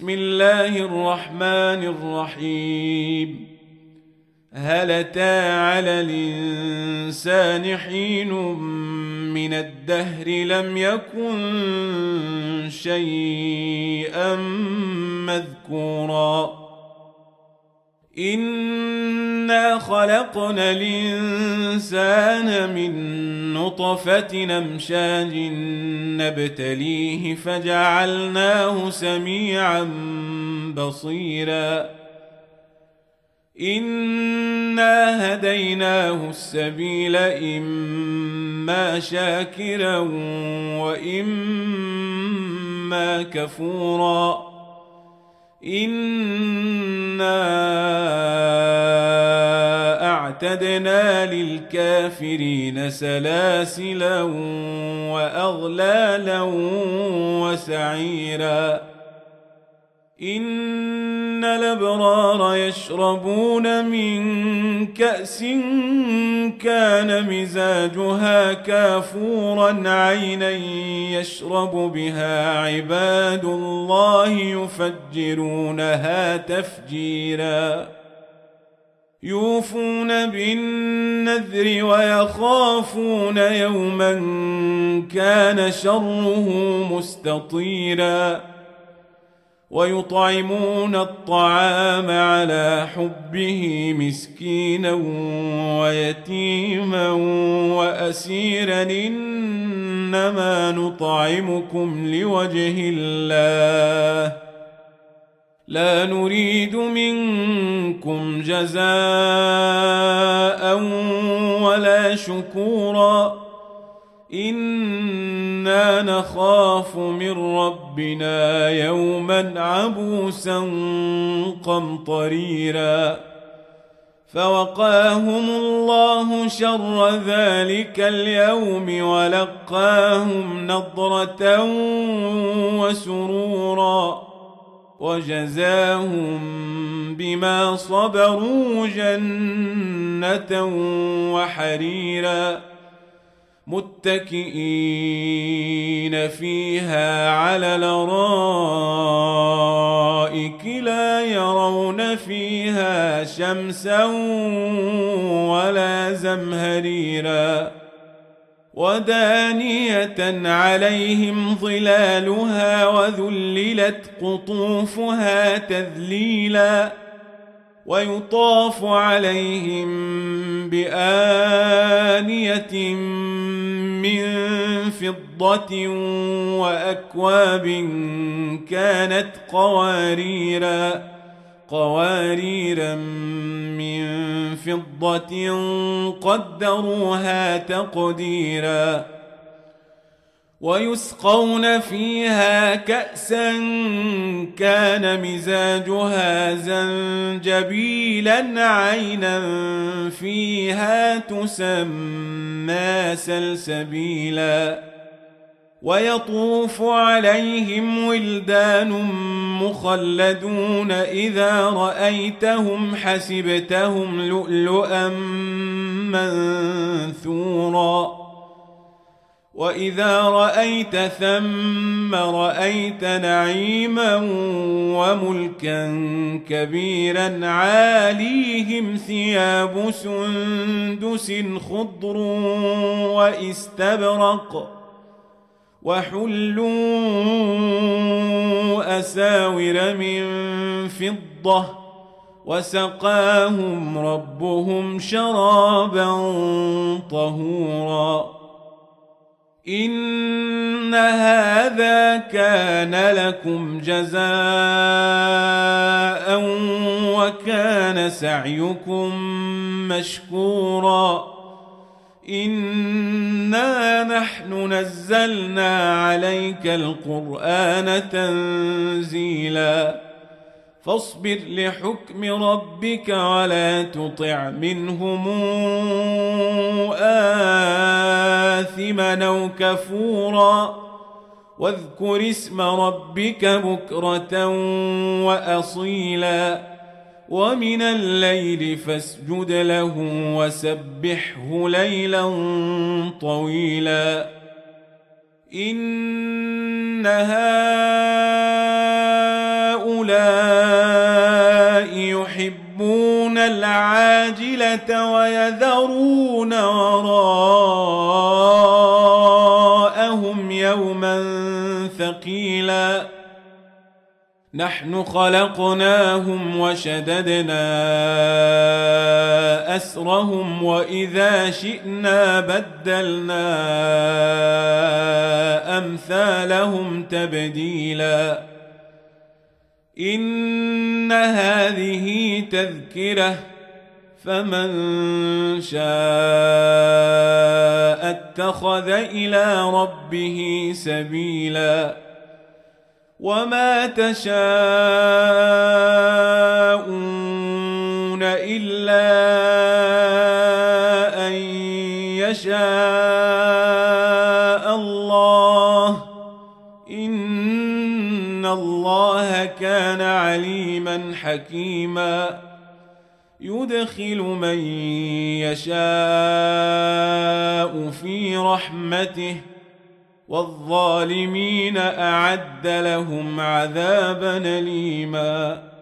بسم الله الرحمن الرحيم. هل أتى على الإنسان حين من الدهر لم يكن شيئا مذكورا إنا خلقنا الإنسان من نطفة أمشاج نبتليه فجعلناه سميعا بصيرا إنا هديناه السبيل إما شاكرا وإما كفورا إنا أعتدنا للكافرين سلاسلا وأغلالا وسعيرا إن الأبرار يشربون من كأس كان مزاجها كافورا عينا يشرب بها عباد الله يفجرونها تفجيرا يوفون بالنذر ويخافون يوما كان شره مستطيرا ويطعمون الطعام على حبه مسكينا ويتيما وأسيرا إنما نطعمكم لوجه الله لا نريد منكم جزاء ولا شكورا إنا نخاف من ربنا يوما عبوسا قمطريرا فوقاهم الله شر ذلك اليوم ولقاهم نضرة وسرورا وجزاهم بما صبروا جنة وحريرا متكئين فيها على الأرائك لا يرون فيها شمسا ولا زمهريرا ودانية عليهم ظلالها وذللت قطوفها تذليلا ويطاف عليهم بآنية من فضة وأكواب كانت قواريرا من فضة قدروها تقديرا ويسقون فيها كأسا كان مزاجها زنجبيلا عينا فيها تسمى سلسبيلا ويطوف عليهم ولدان مخلدون إذا رأيتهم حسبتهم لؤلؤا منثورا وإذا رأيت ثم رأيت نعيما وملكا كبيرا عاليهم ثياب سندس خضر واستبرق وحلوا أساور من فضة وسقاهم ربهم شرابا طهورا إن هذا كان لكم جزاء وكان سعيكم مشكورا إنا نحن نزلنا عليك القرآن تنزيلا فاصبر لحكم ربك ولا تطع منهم آثما أو كفورا واذكر اسم ربك بكرة وأصيلا ومن الليل فاسجد له وسبحه ليلا طويلا إن هؤلاء هؤلاء يحبون العاجلة ويذرون وراءهم يوما ثقيلا نحن خلقناهم وشددنا أسرهم وإذا شئنا بدلنا أمثالهم تبديلا إن هذه تذكرة فمن شاء اتخذ إلى ربه سبيلا وما تشاءون إلا أن يشاء الله إن الله كان عليما حكيما يدخل من يشاء في رحمته والظالمين أعد لهم عذابا أليما